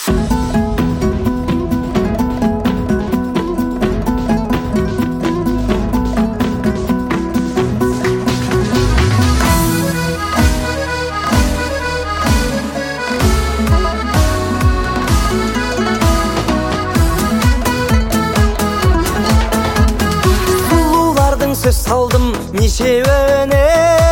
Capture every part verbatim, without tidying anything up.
Сөз салдым нешеуіне,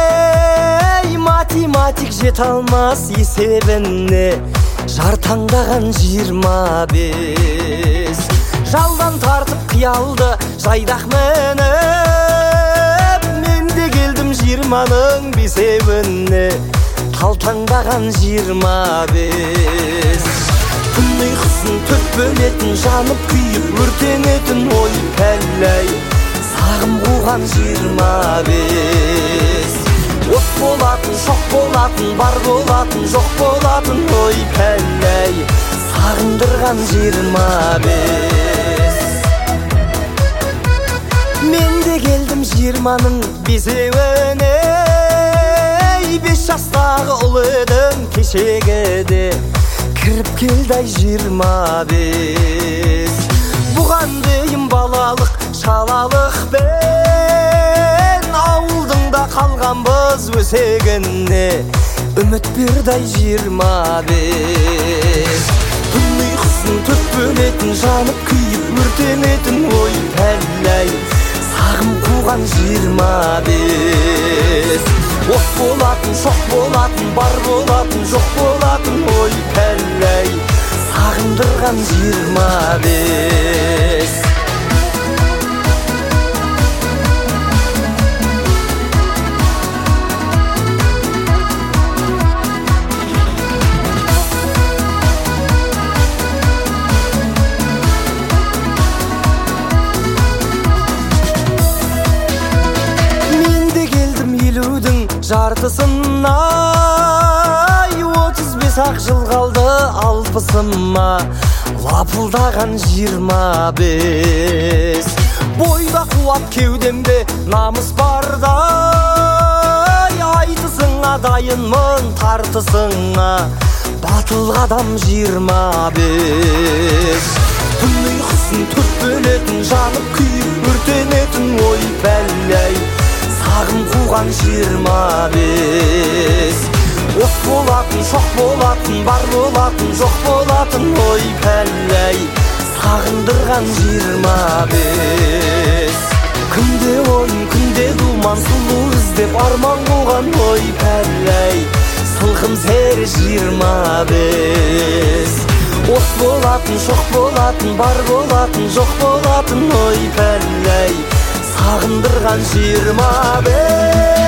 математик жете алмас есебіне. Жар таңдаған жиырма бес, жалдан тартып қиялды жайдақ мініп, мен де келдім жиырманың бесеуіне. Талтаңдаған жиырма бес, күн ұйқысын төрт бөлетін, жанып күйіп өртенетін ой пәлләй. Сағым қуған жиырма бес, от болатын, шоқ болатын, бар болатын, жоқ болатын ой пәлләй. Сағындырған жиырма бес. Мен де келдім жиырманың бесеуіне, бес жастағы ұлы едім кешегіде. Кіріп келді жиырма бес, бұған дейін балалық шалалық бен, ауылдыңда қалғанбыз өсегіне. Үміт бердай жиырма бес, түн ұйқысын төрт бөлетін, жанып күйіп өртенетін ой пәлләй. Сағым қуған жиырма бес, от болатын, шоқ болатын, бар болатын, жоқ болатын ой пәлләй. Сағындырған жиырма бес. Жартысына отыз бес ақ жыл қалды алпысыма. Лапылдаған жиырма бес, бойда қуат кеудемде намыс бардай. Айтысыңа дайынмын тартысыңа, батыл қадам жиырма бес. Түн ұйқысын төрт бөлетін, жанып күйіп өртенетін ой пәлләй. Сағым қуған жиырма бес, от болатын, шоқ болатын, бар болатын, жоқ болатын ой пәлләй. Сағындырған жиырма бес. Күнде ойын, күнде думан, сұлу іздеп арман қуған ой пәлләй. Сылқым сері жиырма бес, от болатын, шоқ болатын, бар болатын, жоқ болатын ой пәлләй. Сағындырған жиырма бес.